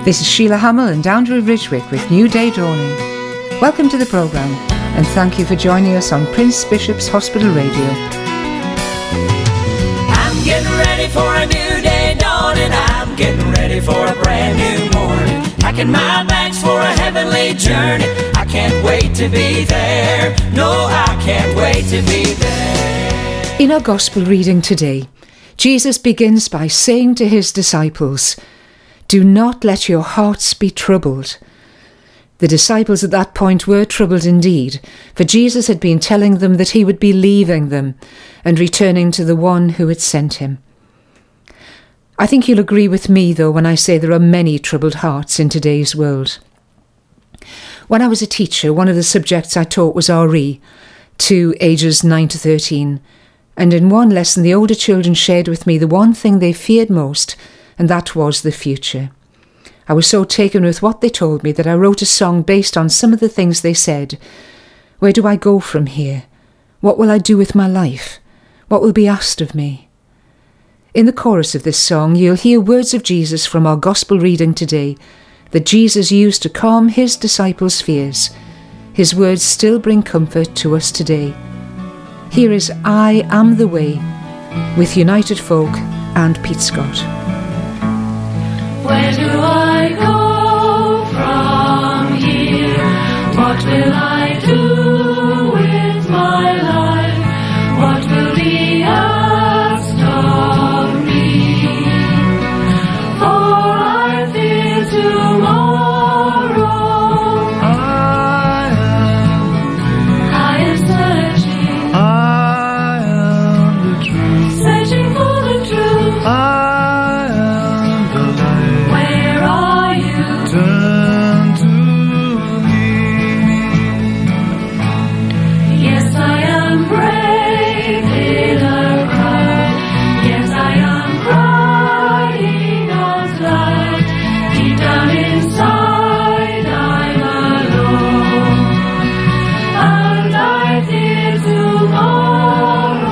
This is Sheila Hamill and Andrew Ridgwick with New Day Dawning. Welcome to the programme and thank you for joining us on Prince Bishop's Hospital Radio. I'm getting ready for a new day dawning. I'm getting ready for a brand new morning. Packing my bags for a heavenly journey. I can't wait to be there. No, I can't wait to be there. In our Gospel reading today, Jesus begins by saying to his disciples, "Do not let your hearts be troubled." The disciples at that point were troubled indeed, for Jesus had been telling them that he would be leaving them and returning to the one who had sent him. I think you'll agree with me, though, when I say there are many troubled hearts in today's world. When I was a teacher, one of the subjects I taught was RE, to ages 9 to 13, and in one lesson the older children shared with me the one thing they feared most, and that was the future. I was so taken with what they told me that I wrote a song based on some of the things they said. Where do I go from here? What will I do with my life? What will be asked of me? In the chorus of this song, you'll hear words of Jesus from our Gospel reading today that Jesus used to calm his disciples' fears. His words still bring comfort to us today. Here is I Am the Way with United Folk and Pete Scott. Where do I go from here? What will I do with my life? What will be asked of me? For I fear tomorrow. I am searching. I am the truth. Searching for the truth. I am the light. Where are you? Turn to me. Yes, I am brave in a crowd. Yes, I am crying out loud. Deep down inside, I'm alone, and I fear tomorrow.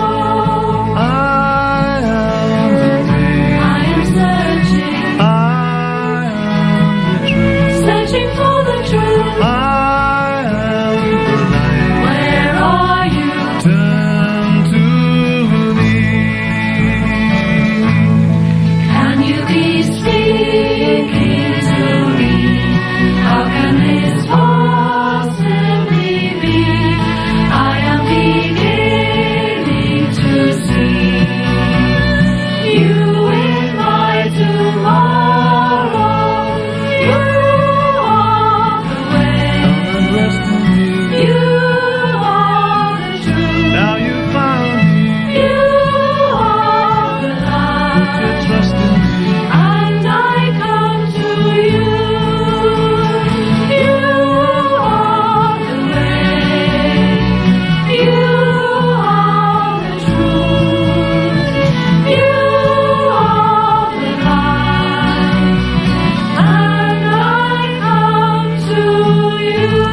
I am the way. I am searching, I am the truth. searching for the truth. I am the light. Where are you? Turn to me. Can you be speaking to me? How can this possibly be? I am beginning to see you in my tomorrow. You are the way. And rest in me. You are the truth. Now you found me. You are the Put your light. trust in me. And I come to you. You are the way. You are the truth. You are the light. And I come to you.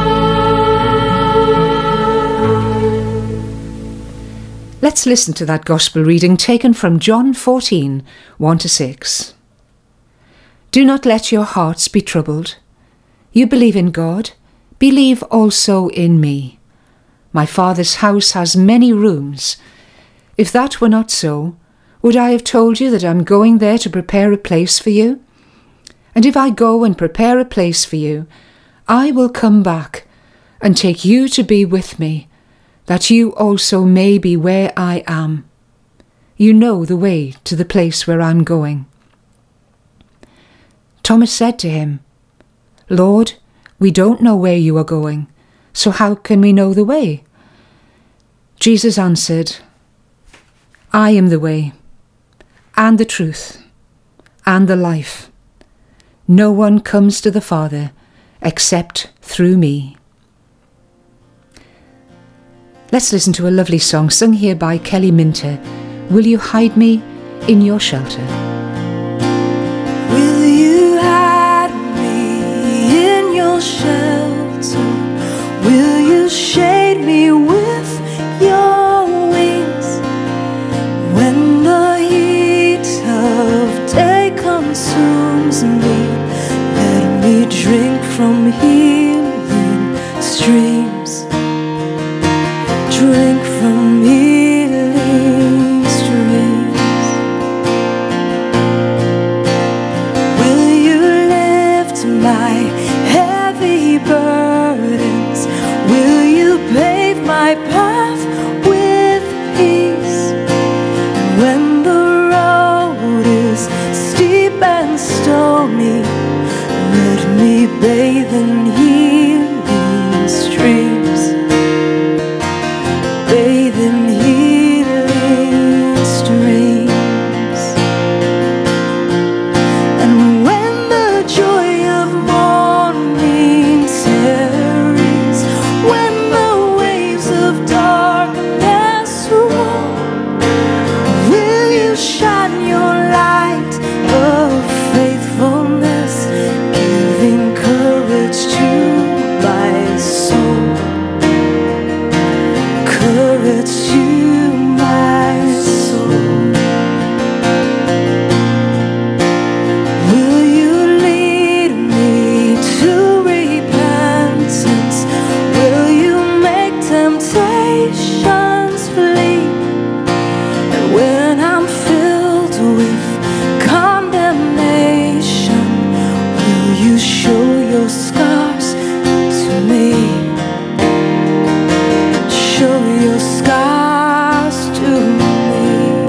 Let's listen to that Gospel reading taken from John 14, 1 to 6. Do not let your hearts be troubled. You believe in God, believe also in me. My Father's house has many rooms. If that were not so, would I have told you that I'm going there to prepare a place for you? And if I go and prepare a place for you, I will come back and take you to be with me, that you also may be where I am. You know the way to the place where I'm going. Thomas said to him, Lord, we don't know where you are going, so how can we know the way? Jesus answered, I am the way, and the truth, and the life. No one comes to the Father except through me. Let's listen to a lovely song sung here by Kelly Minter. Will you hide me in your shelter? Will you hide me in your shelter? Will you shade me with your wings? When the heat of day consumes me, drink from healing streams. Drink from healing streams. Will you lift my heavy burdens? Will you pave my path with peace? And when the road is steep and stormy, let me bathe in healing streams. Bathe in healing streams. And when the joy of morning tarries, when the waves of darkness roll, will you shine your light of faithfulness, giving courage to my soul? Courage to my soul. Will you lead me to repentance? Will you make temptations flee? And when I'm filled with condemnation, will you show your scars to me? Show your scars to me.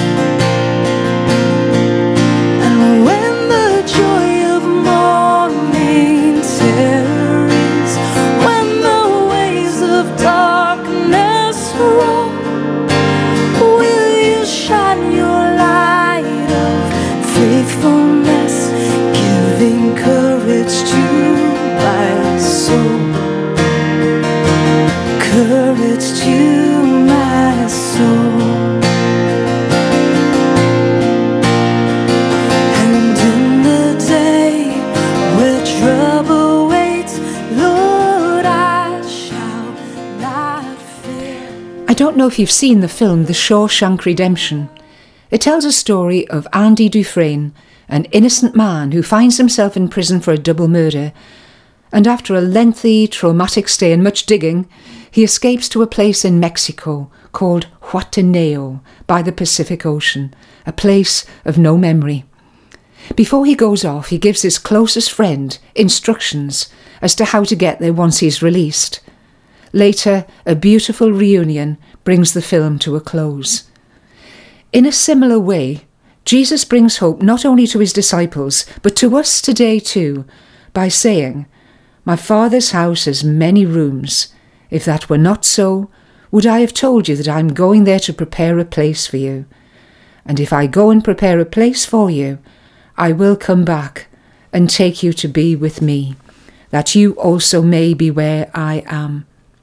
And when the joy of morning tarries, when the waves of darkness roll, will you shine your light of faithfulness, giving courage to my soul? Courage to my soul. And in the day where trouble waits, Lord, I shall not fear. I don't know if you've seen the film The Shawshank Redemption. It tells a story of Andy Dufresne, an innocent man who finds himself in prison for a double murder, and after a lengthy, traumatic stay and much digging, he escapes to a place in Mexico called Huateneo by the Pacific Ocean, a place of no memory. Before he goes off, he gives his closest friend instructions as to how to get there once he's released. Later, a beautiful reunion brings the film to a close. In a similar way, Jesus brings hope not only to his disciples, but to us today too, by saying, "My Father's house has many rooms. If that were not so, would I have told you that I am going there to prepare a place for you? And if I go and prepare a place for you, I will come back and take you to be with me, that you also may be where I am."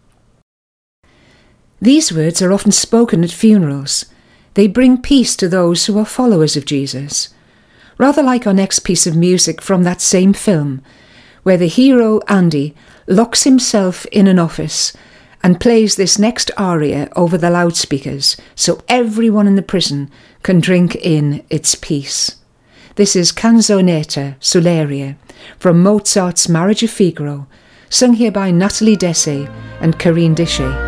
These words are often spoken at funerals. They bring peace to those who are followers of Jesus. Rather like our next piece of music from that same film, where the hero, Andy, locks himself in an office and plays this next aria over the loudspeakers so everyone in the prison can drink in its peace. This is Canzonetta Sull'aria from Mozart's Marriage of Figaro, sung here by Nathalie Dessay and Corinne Dichet.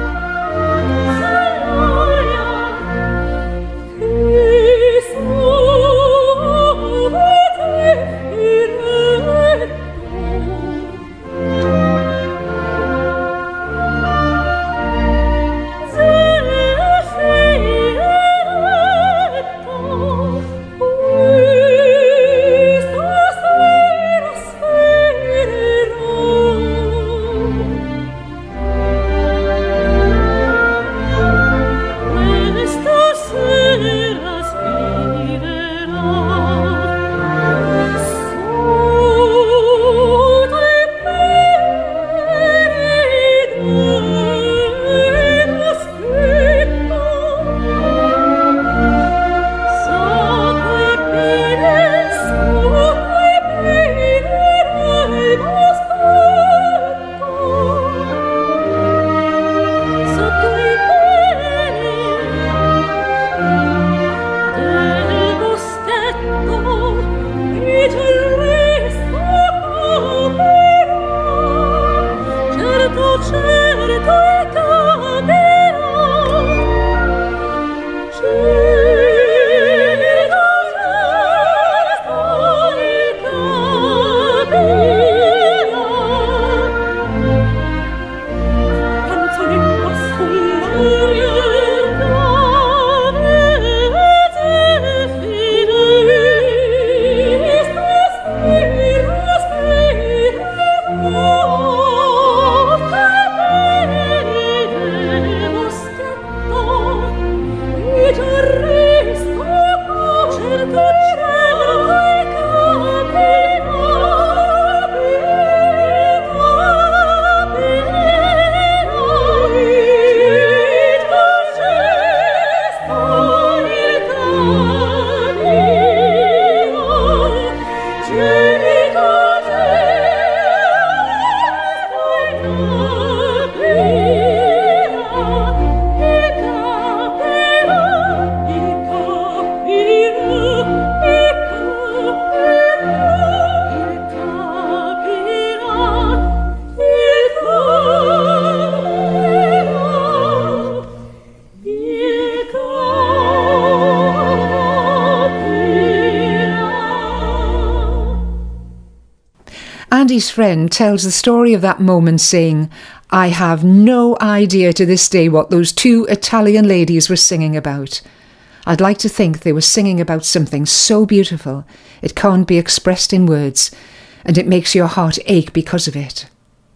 Andy's friend tells the story of that moment saying, "I have no idea to this day what those two Italian ladies were singing about. I'd like to think they were singing about something so beautiful it can't be expressed in words, and it makes your heart ache because of it."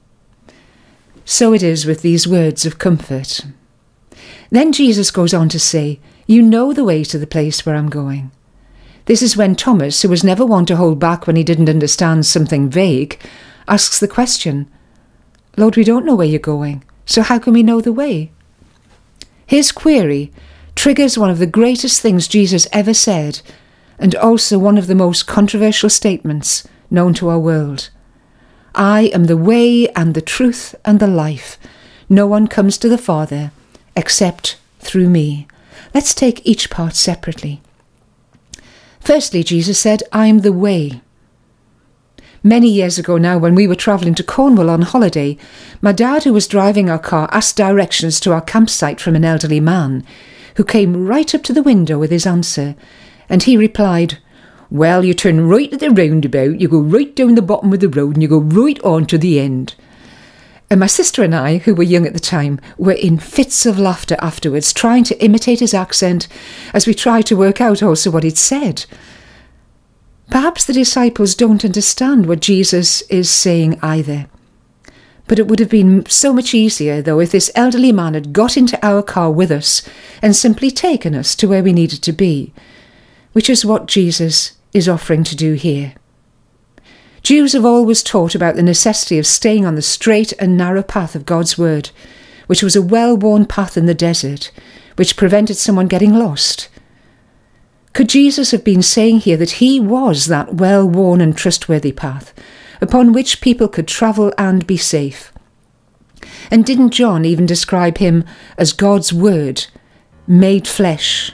So it is with these words of comfort. Then Jesus goes on to say, "You know the way to the place where I'm going." This is when Thomas, who was never one to hold back when he didn't understand something vague, asks the question, "Lord, we don't know where you're going, so how can we know the way?" His query triggers one of the greatest things Jesus ever said, and also one of the most controversial statements known to our world. "I am the way and the truth and the life. No one comes to the Father except through me." Let's take each part separately. Firstly, Jesus said, "I am the way." Many years ago now, when we were travelling to Cornwall on holiday, my dad, who was driving our car, asked directions to our campsite from an elderly man, who came right up to the window with his answer, and he replied, "Well, you turn right at the roundabout, you go right down the bottom of the road, and you go right on to the end." And my sister and I, who were young at the time, were in fits of laughter afterwards, trying to imitate his accent as we tried to work out also what he'd said. Perhaps the disciples don't understand what Jesus is saying either. But it would have been so much easier, though, if this elderly man had got into our car with us and simply taken us to where we needed to be, which is what Jesus is offering to do here. Jews have always taught about the necessity of staying on the straight and narrow path of God's word, which was a well-worn path in the desert, which prevented someone getting lost. Could Jesus have been saying here that he was that well-worn and trustworthy path, upon which people could travel and be safe? And didn't John even describe him as God's word, made flesh?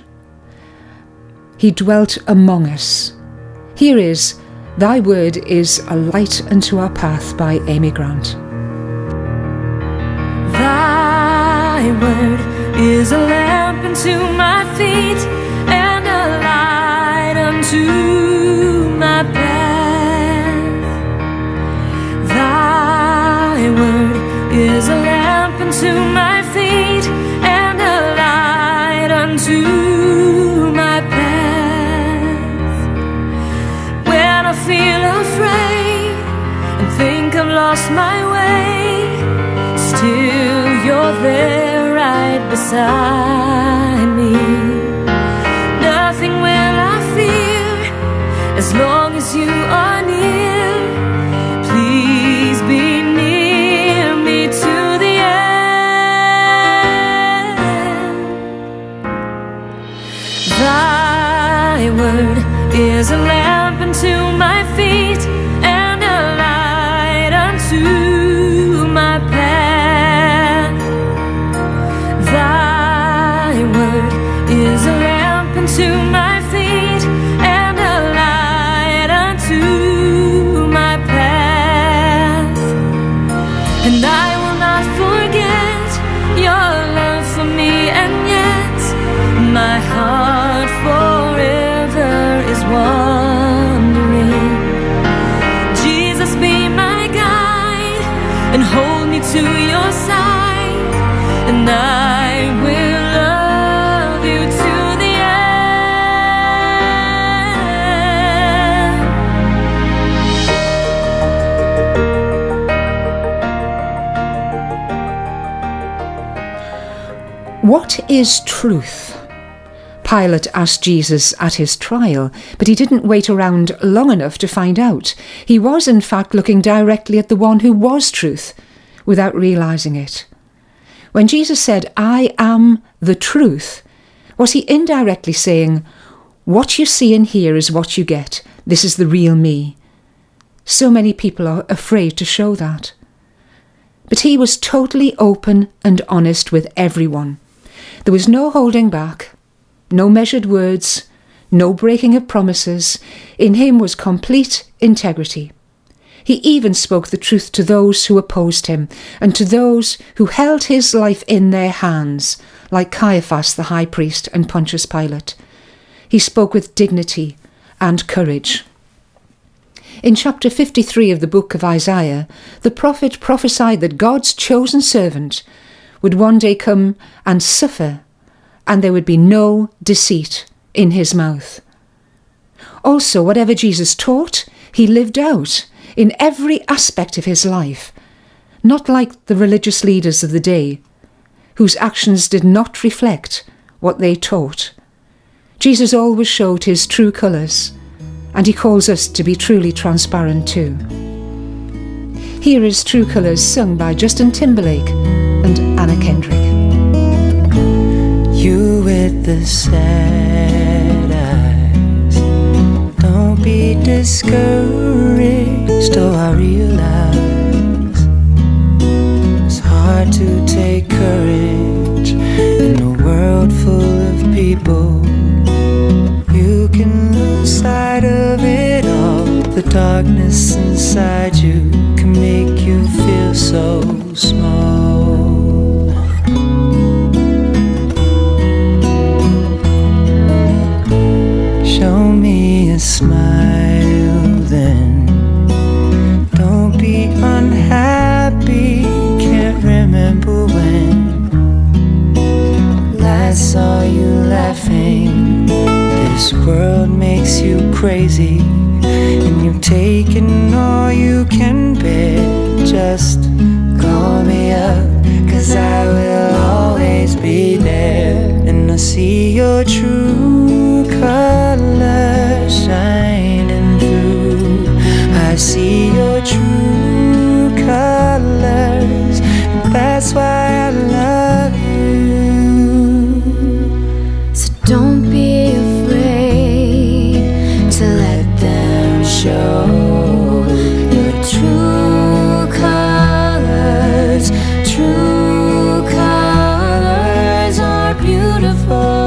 He dwelt among us. Here is "Thy word is a light unto our path" by Amy Grant. Thy word is a lamp unto my feet and a light unto my path. Thy word is a lamp unto my feet and a light unto my path. When I feel afraid and think I've lost my way, still you're there right beside me. Nothing will I fear as long as you are near. Please be near me to the end. Thy word is a lamp unto my feet and a light unto my path. Thy word is a lamp unto my feet and a light unto my path. And I will not forget your love for me, and yet my heart forever is wandering. Jesus, be my guide and hold me to your side, and I will love you to the end. What is truth? Pilate asked Jesus at his trial, but he didn't wait around long enough to find out. He was, in fact, looking directly at the one who was truth, without realising it. When Jesus said, "I am the truth," was he indirectly saying, "What you see and hear is what you get. This is the real me. So many people are afraid to show that. But he was totally open and honest with everyone. There was no holding back, no measured words, no breaking of promises. In him was complete integrity. He even spoke the truth to those who opposed him and to those who held his life in their hands, like Caiaphas the high priest and Pontius Pilate. He spoke with dignity and courage. In chapter 53 of the book of Isaiah, the prophet prophesied that God's chosen servant would one day come and suffer, and there would be no deceit in his mouth. Also, whatever Jesus taught, he lived out in every aspect of his life, not like the religious leaders of the day, whose actions did not reflect what they taught. Jesus always showed his true colours, and he calls us to be truly transparent too. Here is True Colours, sung by Justin Timberlake and Anna Kendrick. You with the sad eyes, don't be discouraged. Oh, I realize it's hard to take courage in a world full of people. You can lose sight of it all. The darkness inside you can make you feel so small. Show me a smile then. Don't be unhappy. Can't remember when last saw you laughing. This world makes you crazy, and you've taken all you can bear. Just call me up, 'cause I will always be there. And I see your true colors shining through. I see your true colors, and that's why I love you. So don't be afraid to let them show your true colors. True colors are beautiful.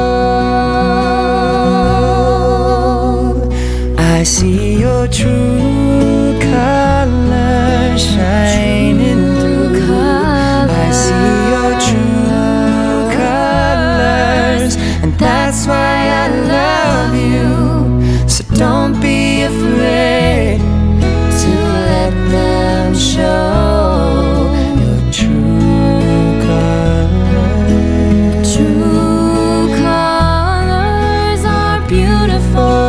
I see your true colors shining through. I see your true colors, and that's why I love you. So don't be afraid to let them show your true colors. True colors are beautiful.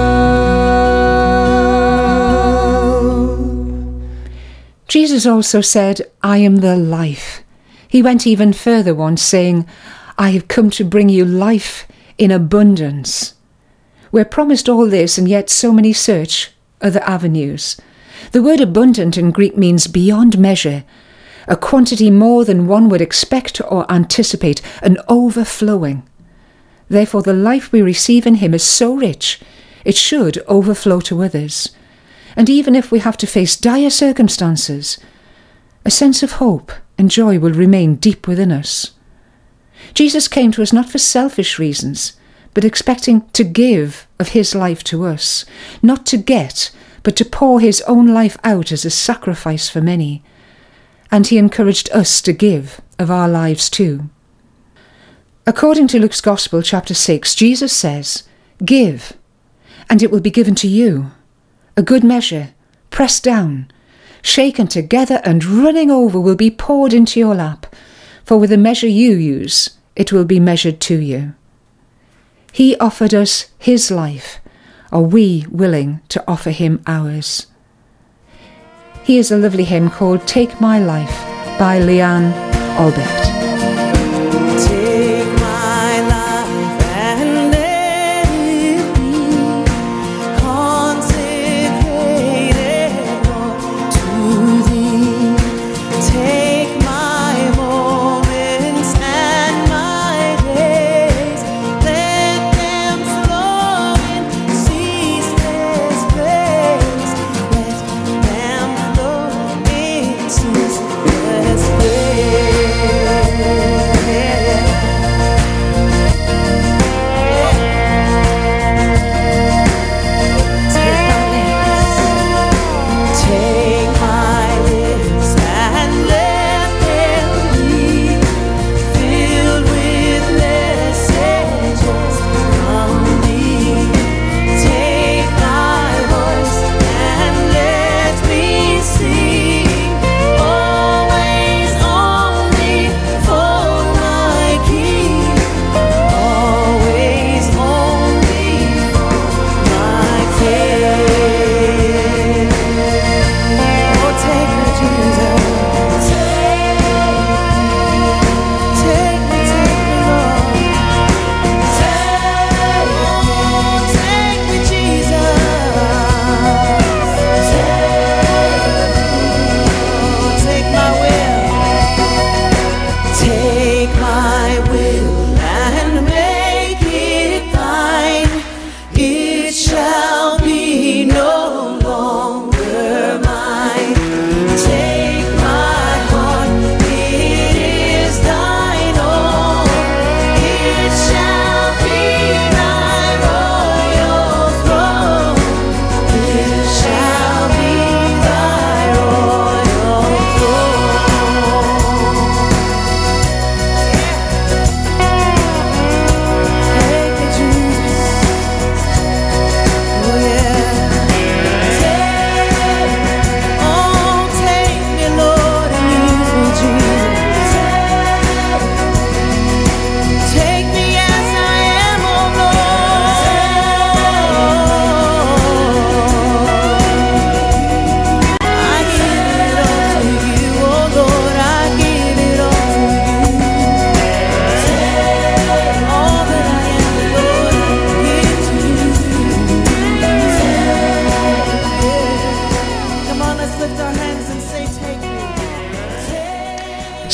Jesus also said, I am the life. He went even further once, saying, I have come to bring you life in abundance. We're promised all this, and yet so many search other avenues. The word abundant in Greek means beyond measure, a quantity more than one would expect or anticipate, an overflowing. Therefore, the life we receive in him is so rich, it should overflow to others. And even if we have to face dire circumstances, a sense of hope and joy will remain deep within us. Jesus came to us not for selfish reasons, but expecting to give of his life to us, not to get, but to pour his own life out as a sacrifice for many. And he encouraged us to give of our lives too. According to Luke's Gospel, chapter 6, Jesus says, Give, and it will be given to you. A good measure, pressed down, shaken together and running over will be poured into your lap, for with the measure you use, it will be measured to you. He offered us his life. Are we willing to offer him ours? Here's a lovely hymn called Take My Life by Leanne Albert. Take my life and let it be consecrated to thee. Take my moments and my days, let them flow in ceaseless praise. Let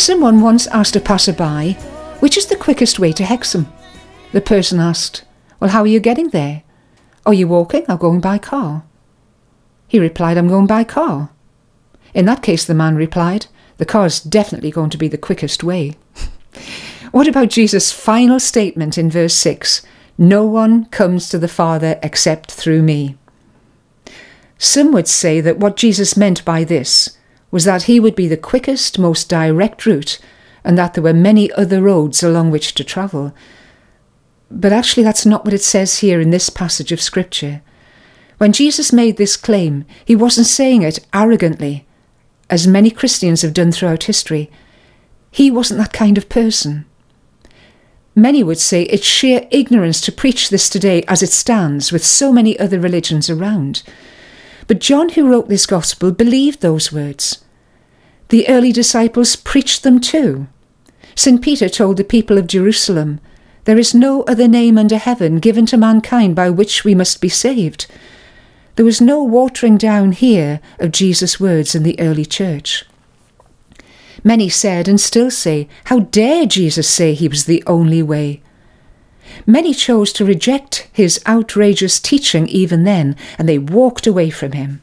someone once asked a passerby, which is the quickest way to Hexham? The person asked, well, how are you getting there? Are you walking or going by car? He replied, I'm going by car. In that case, the man replied, the car is definitely going to be the quickest way. What about Jesus' final statement in verse 6? No one comes to the Father except through me. Some would say that what Jesus meant by this was that he would be the quickest, most direct route, and that there were many other roads along which to travel. But actually that's not what it says here in this passage of Scripture. When Jesus made this claim, he wasn't saying it arrogantly, as many Christians have done throughout history. He wasn't that kind of person. Many would say it's sheer ignorance to preach this today as it stands with so many other religions around. But John, who wrote this gospel, believed those words. The early disciples preached them too. St. Peter told the people of Jerusalem, there is no other name under heaven given to mankind by which we must be saved. There was no watering down here of Jesus' words in the early church. Many said and still say, how dare Jesus say he was the only way? Many chose to reject his outrageous teaching even then, and they walked away from him.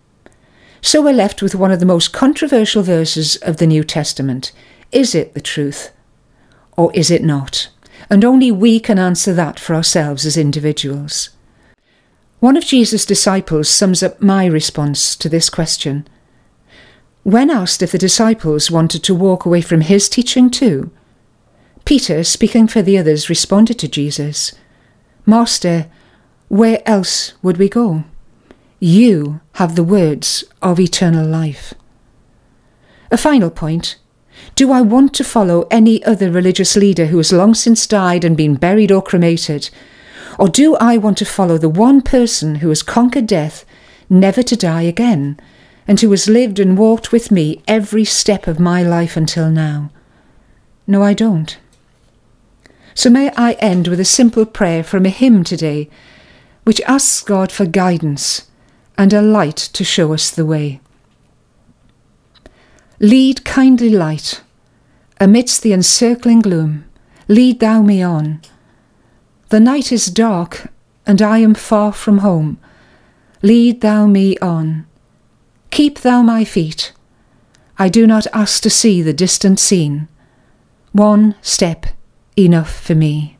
So we're left with one of the most controversial verses of the New Testament. Is it the truth, or is it not? And only we can answer that for ourselves as individuals. One of Jesus' disciples sums up my response to this question. When asked if the disciples wanted to walk away from his teaching too, Peter, speaking for the others, responded to Jesus, Master, where else would we go? You have the words of eternal life. A final point. Do I want to follow any other religious leader who has long since died and been buried or cremated? Or do I want to follow the one person who has conquered death, never to die again, and who has lived and walked with me every step of my life until now? No, I don't. So may I end with a simple prayer from a hymn today, which asks God for guidance and a light to show us the way. Lead, kindly light, amidst the encircling gloom, lead thou me on. The night is dark, and I am far from home. Lead thou me on. Keep thou my feet. I do not ask to see the distant scene. One step enough for me.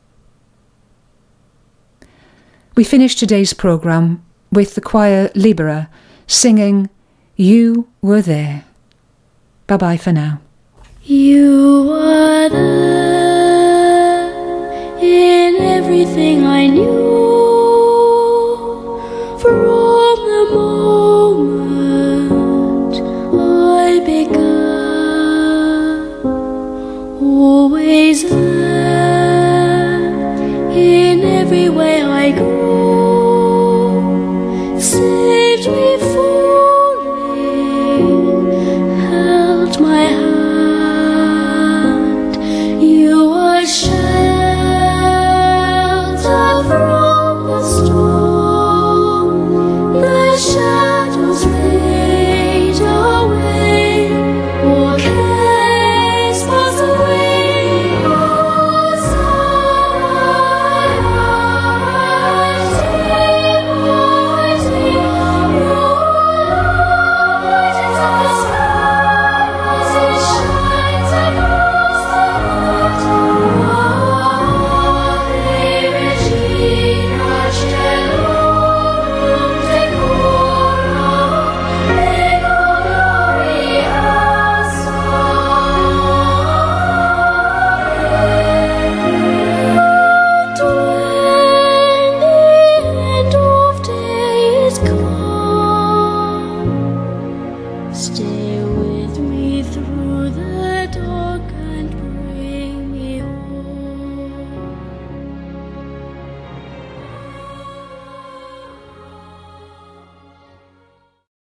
We finish today's programme with the choir Libera singing You Were There. Bye-bye for now. You were there in everything I knew.